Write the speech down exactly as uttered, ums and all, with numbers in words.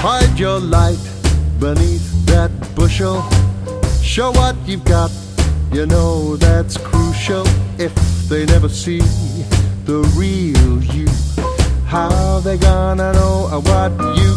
Hide your light beneath that bushel. Show what you've got, you know that's crucial. If they never see the real you, how they gonna know what you